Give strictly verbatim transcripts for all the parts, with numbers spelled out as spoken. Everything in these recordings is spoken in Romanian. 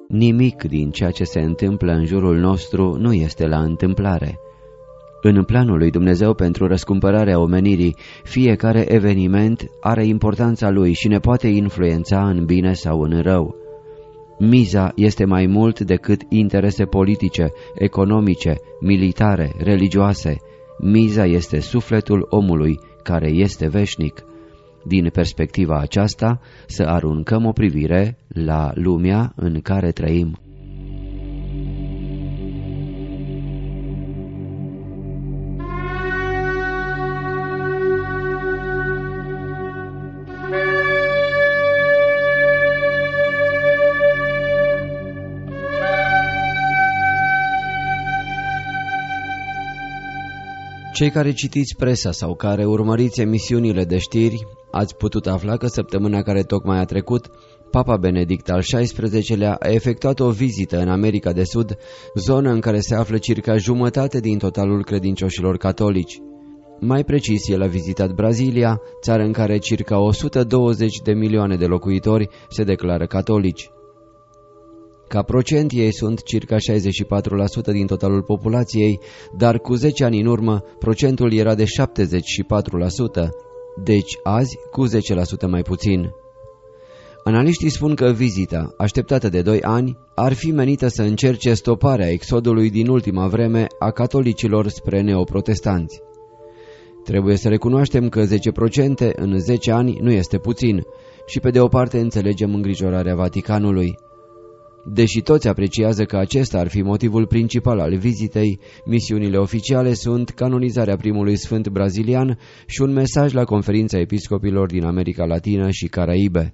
Nimic din ceea ce se întâmplă în jurul nostru nu este la întâmplare. În planul lui Dumnezeu pentru răscumpărarea omenirii, fiecare eveniment are importanța lui și ne poate influența în bine sau în rău. Miza este mai mult decât interese politice, economice, militare, religioase. Miza este sufletul omului, care este veșnic. Din perspectiva aceasta, să aruncăm o privire la lumea în care trăim. Cei care citiți presa sau care urmăriți emisiunile de știri, ați putut afla că săptămâna care tocmai a trecut, Papa Benedict al șaisprezecelea a efectuat o vizită în America de Sud, zonă în care se află circa jumătate din totalul credincioșilor catolici. Mai precis, el a vizitat Brazilia, țară în care circa o sută douăzeci de milioane de locuitori se declară catolici. Ca procent, ei sunt circa șaizeci și patru la sută din totalul populației, dar cu zece ani în urmă, procentul era de șaptezeci și patru la sută, deci azi cu zece la sută mai puțin. Analiștii spun că vizita, așteptată de doi ani, ar fi menită să încerce stoparea exodului din ultima vreme a catolicilor spre neoprotestanți. Trebuie să recunoaștem că zece la sută în zece ani nu este puțin și pe de o parte înțelegem îngrijorarea Vaticanului. Deși toți apreciază că acesta ar fi motivul principal al vizitei, misiunile oficiale sunt canonizarea primului sfânt brazilian și un mesaj la conferința episcopilor din America Latină și Caraibe.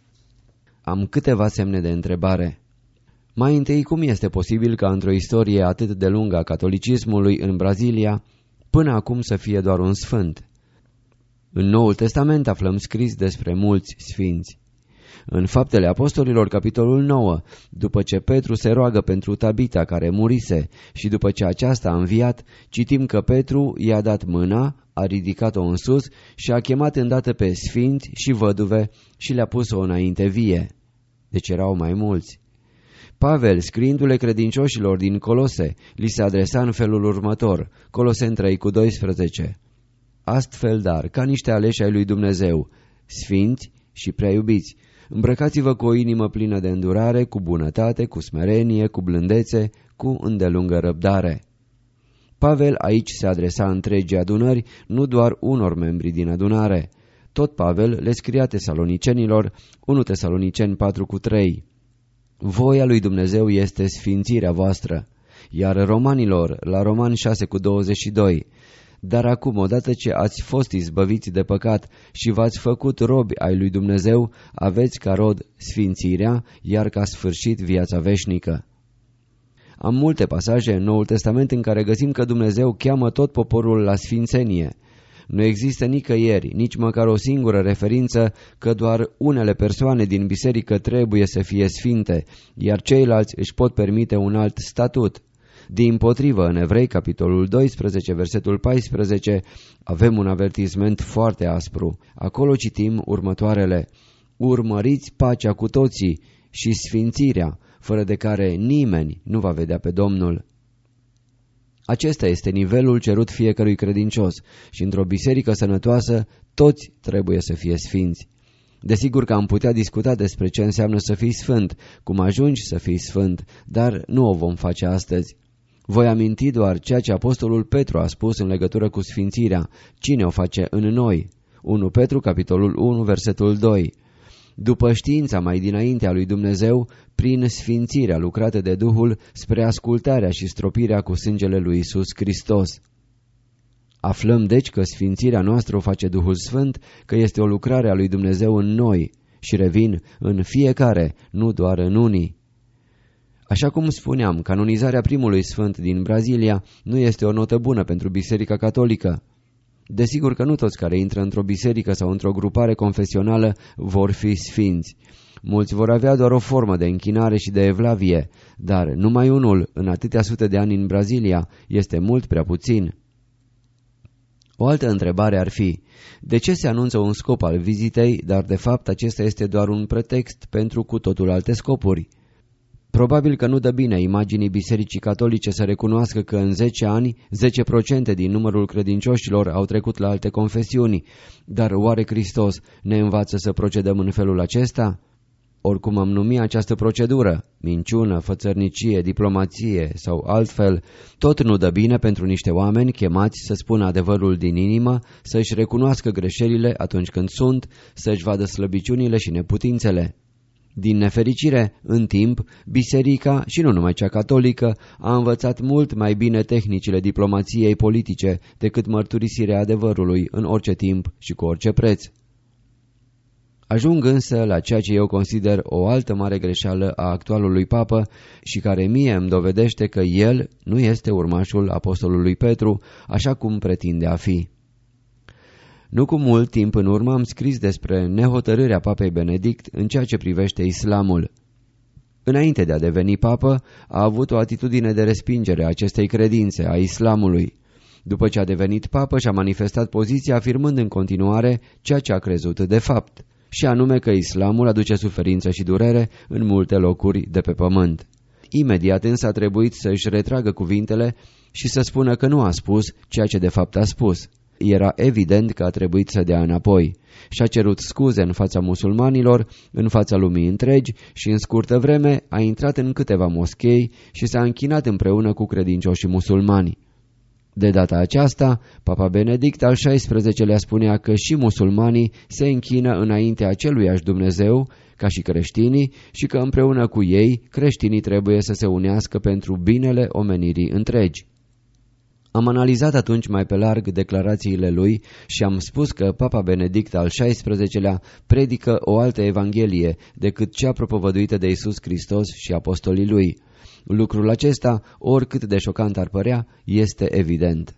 Am câteva semne de întrebare. Mai întâi, cum este posibil ca într-o istorie atât de lungă a catolicismului în Brazilia, până acum să fie doar un sfânt? În Noul Testament aflăm scris despre mulți sfinți. În Faptele Apostolilor, capitolul nouă, după ce Petru se roagă pentru Tabita care murise și după ce aceasta a înviat, citim că Petru i-a dat mâna, a ridicat-o în sus și a chemat îndată pe sfinți și văduve și le-a pus-o înainte vie. Deci erau mai mulți. Pavel, scriindu-le credincioșilor din Colose, li se adresa în felul următor, Coloseni trei cu doisprezece. Astfel, dar, ca niște aleși ai lui Dumnezeu, sfinți și prea iubiți, îmbrăcați-vă cu o inimă plină de îndurare, cu bunătate, cu smerenie, cu blândețe, cu îndelungă răbdare. Pavel aici se adresa întregii adunări, nu doar unor membri din adunare. Tot Pavel le scria tesalonicenilor, unu Tesaloniceni patru cu trei. Voia lui Dumnezeu este sfințirea voastră, iar romanilor la Romani șase cu douăzeci și doi. Dar acum, odată ce ați fost izbăviți de păcat și v-ați făcut robi ai lui Dumnezeu, aveți ca rod sfințirea, iar ca sfârșit viața veșnică. Am multe pasaje în Noul Testament în care găsim că Dumnezeu cheamă tot poporul la sfințenie. Nu există nicăieri, nici măcar o singură referință că doar unele persoane din biserică trebuie să fie sfinte, iar ceilalți își pot permite un alt statut. Dimpotrivă, în Evrei, capitolul doisprezece, versetul paisprezece, avem un avertisment foarte aspru. Acolo citim următoarele: urmăriți pacea cu toții și sfințirea, fără de care nimeni nu va vedea pe Domnul. Acesta este nivelul cerut fiecărui credincios și într-o biserică sănătoasă toți trebuie să fie sfinți. Desigur că am putea discuta despre ce înseamnă să fii sfânt, cum ajungi să fii sfânt, dar nu o vom face astăzi. Voi aminti doar ceea ce apostolul Petru a spus în legătură cu sfințirea, cine o face în noi. unu Petru, capitolul unu, versetul doi. După știința mai dinainte a lui Dumnezeu, prin sfințirea lucrată de Duhul spre ascultarea și stropirea cu sângele lui Iisus Hristos. Aflăm deci că sfințirea noastră o face Duhul Sfânt, că este o lucrare a lui Dumnezeu în noi și revin în fiecare, nu doar în unii. Așa cum spuneam, canonizarea primului sfânt din Brazilia nu este o notă bună pentru Biserica Catolică. Desigur că nu toți care intră într-o biserică sau într-o grupare confesională vor fi sfinți. Mulți vor avea doar o formă de închinare și de evlavie, dar numai unul în atâtea sute de ani în Brazilia este mult prea puțin. O altă întrebare ar fi: de ce se anunță un scop al vizitei, dar de fapt acesta este doar un pretext pentru cu totul alte scopuri? Probabil că nu dă bine imaginii Bisericii Catolice să recunoască că în zece ani, zece la sută din numărul credincioșilor au trecut la alte confesiuni, dar oare Hristos ne învață să procedăm în felul acesta? Oricum am numit această procedură, minciună, fățărnicie, diplomație sau altfel, tot nu dă bine pentru niște oameni chemați să spună adevărul din inimă, să-și recunoască greșelile atunci când sunt, să-și vadă slăbiciunile și neputințele. Din nefericire, în timp, biserica, și nu numai cea catolică, a învățat mult mai bine tehnicile diplomației politice decât mărturisirea adevărului în orice timp și cu orice preț. Ajung însă la ceea ce eu consider o altă mare greșeală a actualului papă și care mie îmi dovedește că el nu este urmașul apostolului Petru, așa cum pretinde a fi. Nu cu mult timp în urmă am scris despre nehotărârea papei Benedict în ceea ce privește islamul. Înainte de a deveni papă, a avut o atitudine de respingere a acestei credințe, a islamului. După ce a devenit papă, și-a manifestat poziția afirmând în continuare ceea ce a crezut de fapt, și anume că islamul aduce suferință și durere în multe locuri de pe pământ. Imediat însă a trebuit să își retragă cuvintele și să spună că nu a spus ceea ce de fapt a spus. Era evident că a trebuit să dea înapoi. Și-a cerut scuze în fața musulmanilor, în fața lumii întregi și în scurtă vreme a intrat în câteva moschei și s-a închinat împreună cu credincioșii musulmani. De data aceasta, Papa Benedict al șaisprezecelea spunea că și musulmanii se închină înaintea aceluiași Dumnezeu, ca și creștinii, și că împreună cu ei creștinii trebuie să se unească pentru binele omenirii întregi. Am analizat atunci mai pe larg declarațiile lui și am spus că Papa Benedict al șaisprezecelea predică o altă evanghelie decât cea propovăduită de Iisus Hristos și apostolii lui. Lucrul acesta, oricât de șocant ar părea, este evident.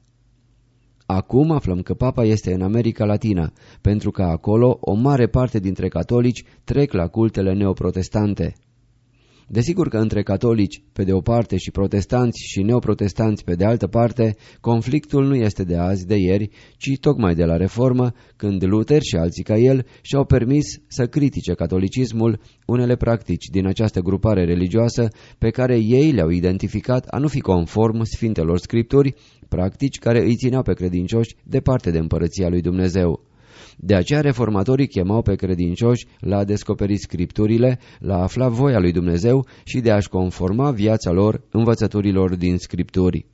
Acum aflăm că papa este în America Latină, pentru că acolo o mare parte dintre catolici trec la cultele neoprotestante. Desigur că între catolici pe de o parte și protestanți și neoprotestanți pe de altă parte, conflictul nu este de azi, de ieri, ci tocmai de la Reformă, când Luther și alții ca el și-au permis să critique catolicismul, unele practici din această grupare religioasă pe care ei le-au identificat a nu fi conform Sfintelor Scripturi, practici care îi țineau pe credincioși departe de împărăția lui Dumnezeu. De aceea reformatorii chemau pe credincioși la a descoperi Scripturile, la a afla voia lui Dumnezeu și de a-și conforma viața lor învățăturilor din Scripturi.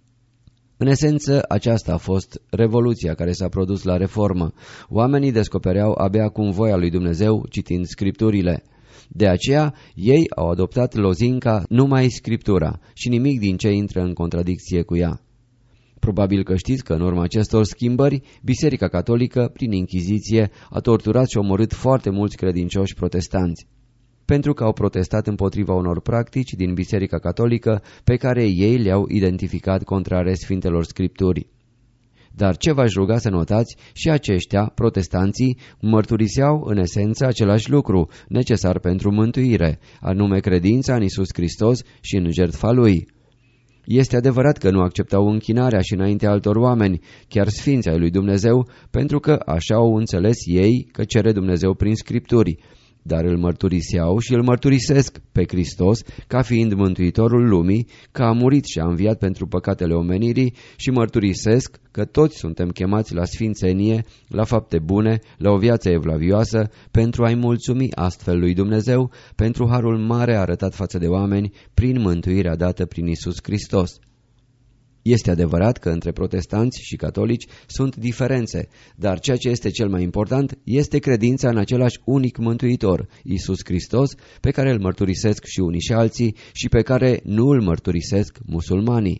În esență, aceasta a fost revoluția care s-a produs la Reformă. Oamenii descopereau abia acum voia lui Dumnezeu citind Scripturile. De aceea, ei au adoptat lozinca numai Scriptura și nimic din ce intră în contradicție cu ea. Probabil că știți că în urma acestor schimbări, Biserica Catolică, prin Inchiziție, a torturat și omorât foarte mulți credincioși protestanți, pentru că au protestat împotriva unor practici din Biserica Catolică pe care ei le-au identificat contrare Sfintelor Scripturi. Dar ce v-aș ruga să notați, și aceștia, protestanții, mărturiseau în esență același lucru, necesar pentru mântuire, anume credința în Iisus Hristos și în jertfa Lui. Este adevărat că nu acceptau închinarea și înaintea altor oameni, chiar sfinți ai lui Dumnezeu, pentru că așa au înțeles ei că cere Dumnezeu prin Scripturi, dar îl mărturiseau și îl mărturisesc pe Hristos ca fiind mântuitorul lumii, că a murit și a înviat pentru păcatele omenirii și mărturisesc că toți suntem chemați la sfințenie, la fapte bune, la o viață evlavioasă, pentru a-i mulțumi astfel lui Dumnezeu pentru harul mare arătat față de oameni prin mântuirea dată prin Iisus Hristos. Este adevărat că între protestanți și catolici sunt diferențe, dar ceea ce este cel mai important este credința în același unic mântuitor, Iisus Hristos, pe care îl mărturisesc și unii și alții și pe care nu îl mărturisesc musulmanii.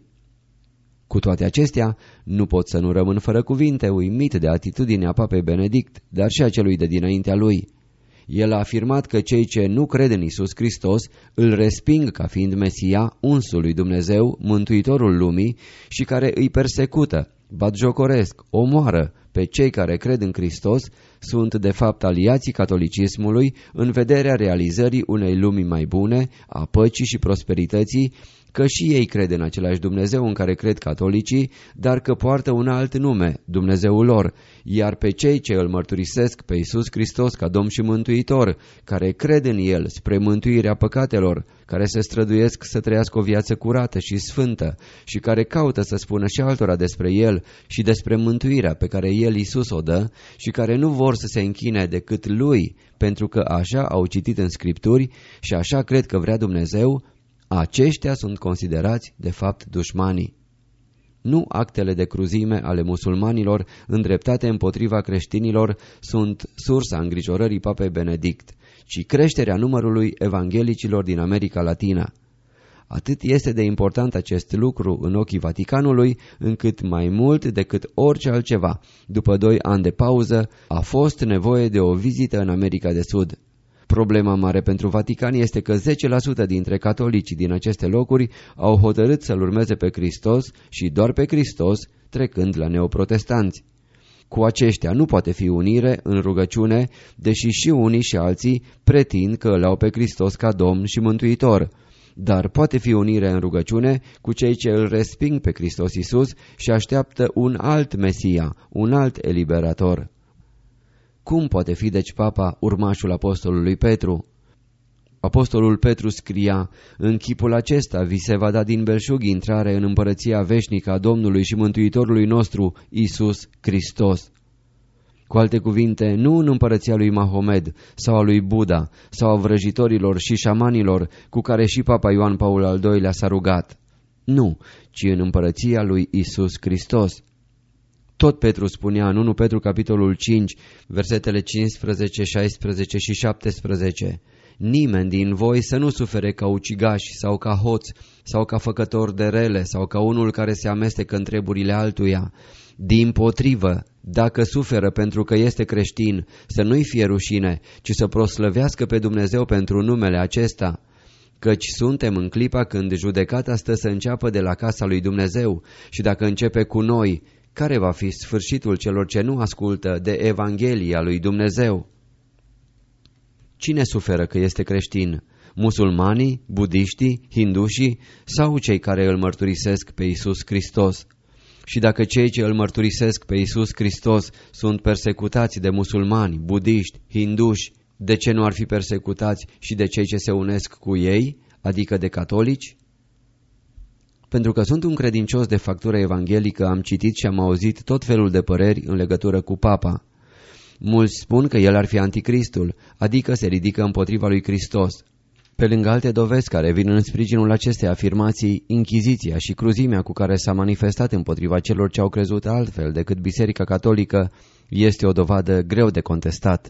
Cu toate acestea, nu pot să nu rămân fără cuvinte, uimit de atitudinea Papei Benedict, dar și a celui de dinaintea lui. El a afirmat că cei ce nu cred în Iisus Hristos îl resping ca fiind Mesia, unsul lui Dumnezeu, mântuitorul lumii, și care îi persecută, batjocoresc, omoară, pe cei care cred în Hristos sunt de fapt aliații catolicismului în vederea realizării unei lumi mai bune, a păcii și prosperității, că și ei cred în același Dumnezeu în care cred catolicii, dar că poartă un alt nume, Dumnezeul lor, iar pe cei ce îl mărturisesc pe Iisus Hristos ca Domn și Mântuitor, care cred în El spre mântuirea păcatelor, care se străduiesc să trăiască o viață curată și sfântă și care caută să spună și altora despre El și despre mântuirea pe care El, Iisus, o dă și care nu vor să se închine decât Lui, pentru că așa au citit în Scripturi și așa cred că vrea Dumnezeu, aceștia sunt considerați de fapt dușmanii. Nu actele de cruzime ale musulmanilor îndreptate împotriva creștinilor sunt sursa îngrijorării Papei Benedict, ci creșterea numărului evanghelicilor din America Latina. Atât este de important acest lucru în ochii Vaticanului, încât mai mult decât orice altceva, după doi ani de pauză, a fost nevoie de o vizită în America de Sud. Problema mare pentru Vatican este că zece la sută dintre catolicii din aceste locuri au hotărât să-L urmeze pe Hristos și doar pe Hristos, trecând la neoprotestanți. Cu aceștia nu poate fi unire în rugăciune, deși și unii și alții pretind că îl au pe Hristos ca Domn și Mântuitor. Dar poate fi unire în rugăciune cu cei ce îl resping pe Hristos Iisus și așteaptă un alt Mesia, un alt eliberator. Cum poate fi deci Papa urmașul apostolului Petru? Apostolul Petru scria: în chipul acesta vi se va da din belșug intrare în împărăția veșnică a Domnului și Mântuitorului nostru, Iisus Hristos. Cu alte cuvinte, nu în împărăția lui Mahomed sau a lui Buddha sau a vrăjitorilor și șamanilor cu care și Papa Ioan Paul al doilea s-a rugat. Nu, ci în împărăția lui Iisus Hristos. Tot Petru spunea în întâi Petru capitolul cinci, versetele cincisprezece, șaisprezece și șaptesprezece: nimeni din voi să nu sufere ca ucigaș sau ca hoț sau ca făcător de rele sau ca unul care se amestecă în treburile altuia. Dimpotrivă, dacă suferă pentru că este creștin, să nu-i fie rușine, ci să proslăvească pe Dumnezeu pentru numele acesta. Căci suntem în clipa când judecata stă să înceapă de la casa lui Dumnezeu și dacă începe cu noi, care va fi sfârșitul celor ce nu ascultă de Evanghelia lui Dumnezeu? Cine suferă că este creștin? Musulmanii, budiștii, hindușii sau cei care îl mărturisesc pe Iisus Hristos? Și dacă cei ce îl mărturisesc pe Iisus Hristos sunt persecutați de musulmani, budiști, hinduși, de ce nu ar fi persecutați și de cei ce se unesc cu ei, adică de catolici? Pentru că sunt un credincios de factură evanghelică, am citit și am auzit tot felul de păreri în legătură cu Papa. Mulți spun că el ar fi anticristul, adică se ridică împotriva lui Hristos. Pe lângă alte dovezi care vin în sprijinul acestei afirmații, inchiziția și cruzimea cu care s-a manifestat împotriva celor ce au crezut altfel decât Biserica Catolică este o dovadă greu de contestat.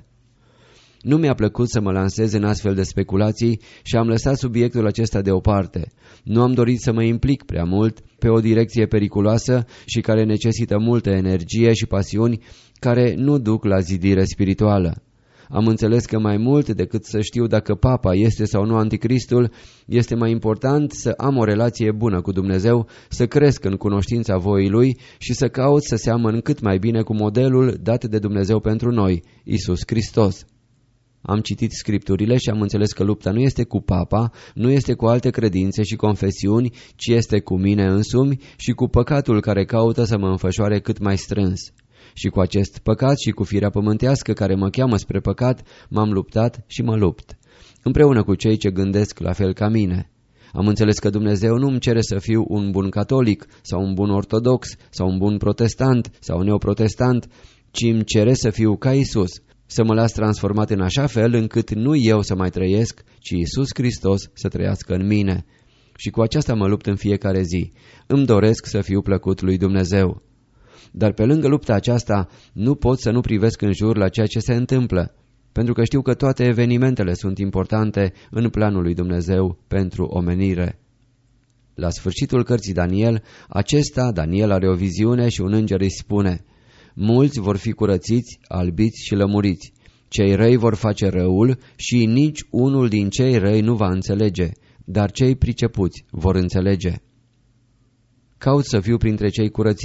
Nu mi-a plăcut să mă lansez în astfel de speculații și am lăsat subiectul acesta deoparte. Nu am dorit să mă implic prea mult pe o direcție periculoasă și care necesită multă energie și pasiuni care nu duc la zidire spirituală. Am înțeles că mai mult decât să știu dacă Papa este sau nu anticristul, este mai important să am o relație bună cu Dumnezeu, să cresc în cunoștința voii Lui și să caut să seamăn cât mai bine cu modelul dat de Dumnezeu pentru noi, Iisus Hristos. Am citit Scripturile și am înțeles că lupta nu este cu Papa, nu este cu alte credințe și confesiuni, ci este cu mine însumi și cu păcatul care caută să mă înfășoare cât mai strâns. Și cu acest păcat și cu firea pământească care mă cheamă spre păcat, m-am luptat și mă lupt, împreună cu cei ce gândesc la fel ca mine. Am înțeles că Dumnezeu nu îmi cere să fiu un bun catolic sau un bun ortodox sau un bun protestant sau neoprotestant, ci îmi cere să fiu ca Iisus, să mă las transformat în așa fel încât nu eu să mai trăiesc, ci Iisus Hristos să trăiască în mine. Și cu aceasta mă lupt în fiecare zi. Îmi doresc să fiu plăcut lui Dumnezeu. Dar pe lângă lupta aceasta nu pot să nu privesc în jur la ceea ce se întâmplă, pentru că știu că toate evenimentele sunt importante în planul lui Dumnezeu pentru omenire. La sfârșitul cărții Daniel, acesta, Daniel, are o viziune și un înger îi spune: mulți vor fi curățiți, albiți și lămuriți. Cei răi vor face răul și nici unul din cei răi nu va înțelege, dar cei pricepuți vor înțelege. Caut să fiu printre cei curățiți,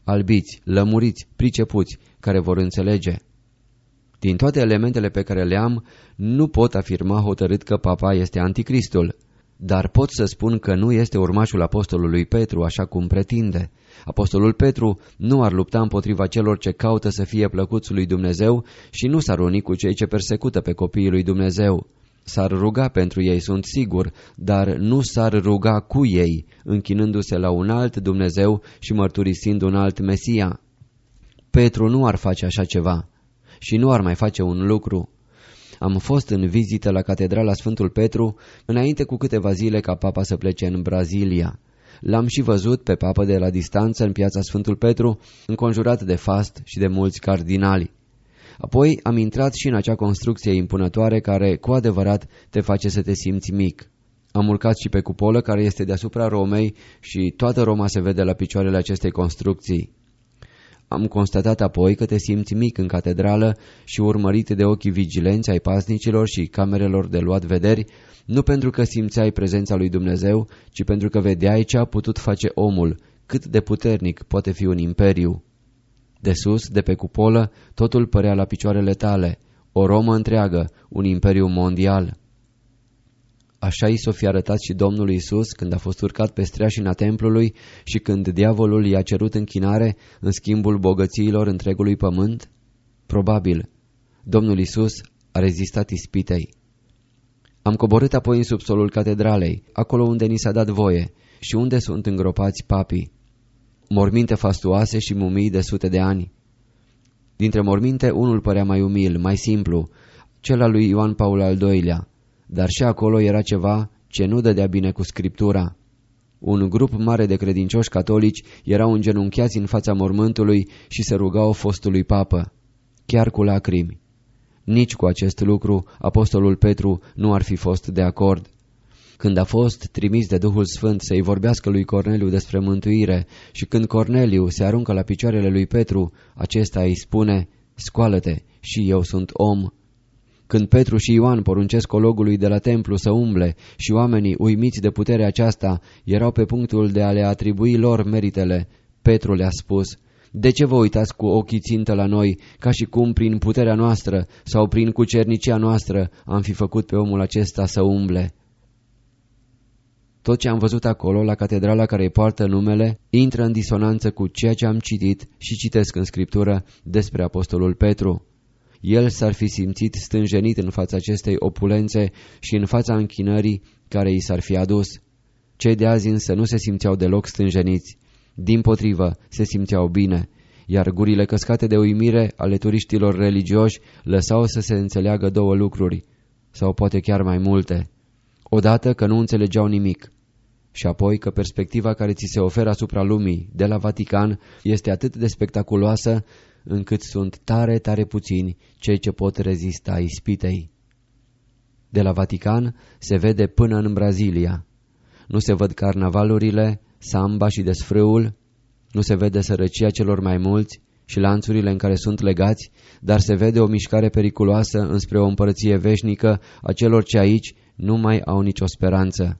albiți, lămuriți, pricepuți, care vor înțelege. Din toate elementele pe care le am, nu pot afirma hotărât că papa este anticristul, dar pot să spun că nu este urmașul apostolului Petru, așa cum pretinde. Apostolul Petru nu ar lupta împotriva celor ce caută să fie plăcuți lui Dumnezeu și nu s-ar uni cu cei ce persecută pe copiii lui Dumnezeu. S-ar ruga pentru ei, sunt sigur, dar nu s-ar ruga cu ei, închinându-se la un alt Dumnezeu și mărturisind un alt Mesia. Petru nu ar face așa ceva și nu ar mai face un lucru. Am fost în vizită la Catedrala Sfântul Petru înainte cu câteva zile ca papa să plece în Brazilia. L-am și văzut pe papă de la distanță în piața Sfântul Petru, înconjurat de fast și de mulți cardinali. Apoi am intrat și în acea construcție impunătoare care, cu adevărat, te face să te simți mic. Am urcat și pe cupolă care este deasupra Romei și toată Roma se vede la picioarele acestei construcții. Am constatat apoi că te simți mic în catedrală și urmărit de ochii vigilenți ai paznicilor și camerelor de luat vederi, nu pentru că simțeai prezența lui Dumnezeu, ci pentru că vedeai ce a putut face omul, cât de puternic poate fi un imperiu. De sus, de pe cupolă, totul părea la picioarele tale, o Romă întreagă, un imperiu mondial. Așa i s-o fi arătat și Domnul Iisus când a fost urcat pe streașina templului și când diavolul i-a cerut închinare în schimbul bogățiilor întregului pământ? Probabil. Domnul Iisus a rezistat ispitei. Am coborât apoi în subsolul catedralei, acolo unde ni s-a dat voie și unde sunt îngropați papii. Morminte fastuoase și mumii de sute de ani. Dintre morminte, unul părea mai umil, mai simplu, cel al lui Ioan Paul al doilea, dar și acolo era ceva ce nu dădea bine cu Scriptura. Un grup mare de credincioși catolici erau îngenunchiați în fața mormântului și se rugau fostului papă, chiar cu lacrimi. Nici cu acest lucru apostolul Petru nu ar fi fost de acord. Când a fost trimis de Duhul Sfânt să-i vorbească lui Corneliu despre mântuire și când Corneliu se aruncă la picioarele lui Petru, acesta îi spune: scoală-te, și eu sunt om. Când Petru și Ioan poruncesc ologului de la templu să umble și oamenii, uimiți de puterea aceasta, erau pe punctul de a le atribui lor meritele, Petru le-a spus: de ce vă uitați cu ochii țintă la noi, ca și cum prin puterea noastră sau prin cucernicia noastră am fi făcut pe omul acesta să umble? Tot ce am văzut acolo, la catedrala care îi poartă numele, intră în disonanță cu ceea ce am citit și citesc în Scriptură despre apostolul Petru. El s-ar fi simțit stânjenit în fața acestei opulențe și în fața închinării care i s-ar fi adus. Cei de azi însă nu se simțeau deloc stânjeniți. Dimpotrivă, se simțeau bine, iar gurile căscate de uimire ale turiștilor religioși lăsau să se înțeleagă două lucruri, sau poate chiar mai multe. Odată că nu înțelegeau nimic și apoi că perspectiva care ți se oferă asupra lumii de la Vatican este atât de spectaculoasă încât sunt tare, tare puțini cei ce pot rezista ispitei. De la Vatican se vede până în Brazilia. Nu se văd carnavalurile, samba și desfrâul, nu se vede sărăcia celor mai mulți și lanțurile în care sunt legați, dar se vede o mișcare periculoasă înspre o împărăție veșnică a celor ce aici nu mai au nicio speranță.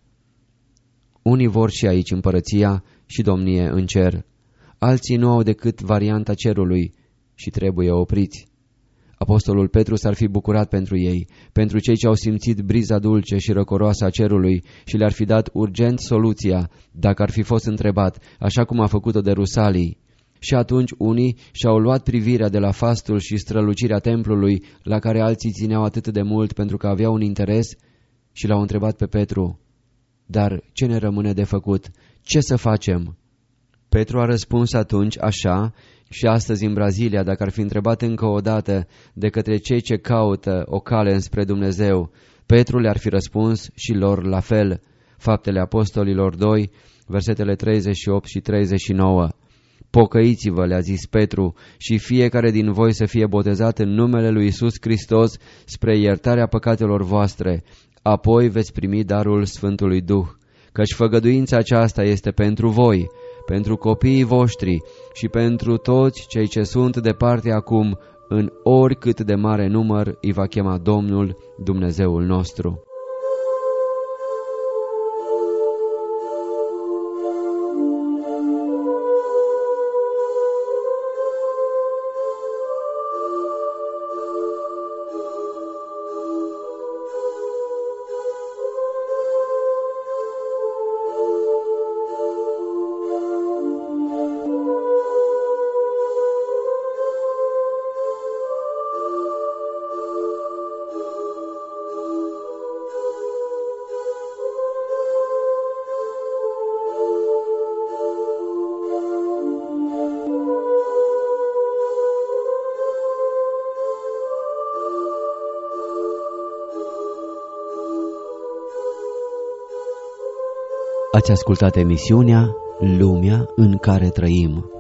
Unii vor și aici împărăția și domnie în cer, alții nu au decât varianta cerului și trebuie opriți. Apostolul Petru s-ar fi bucurat pentru ei, pentru cei ce au simțit briza dulce și răcoroasă a cerului și le-ar fi dat urgent soluția, dacă ar fi fost întrebat, așa cum a făcut-o de Rusalii. Și atunci unii și-au luat privirea de la fastul și strălucirea templului, la care alții țineau atât de mult pentru că aveau un interes, și l-au întrebat pe Petru: dar ce ne rămâne de făcut? Ce să facem? Petru a răspuns atunci așa, și astăzi în Brazilia, dacă ar fi întrebat încă o dată de către cei ce caută o cale înspre Dumnezeu, Petru le-ar fi răspuns și lor la fel. Faptele Apostolilor doi, versetele treizeci și opt și treizeci și nouă. Pocăiți-vă, le-a zis Petru, și fiecare din voi să fie botezat în numele lui Iisus Hristos spre iertarea păcatelor voastre, apoi veți primi darul Sfântului Duh, căci făgăduința aceasta este pentru voi, pentru copiii voștri și pentru toți cei ce sunt departe acum, în oricât de mare număr îi va chema Domnul Dumnezeul nostru. Ați ascultat emisiunea Lumea în care trăim.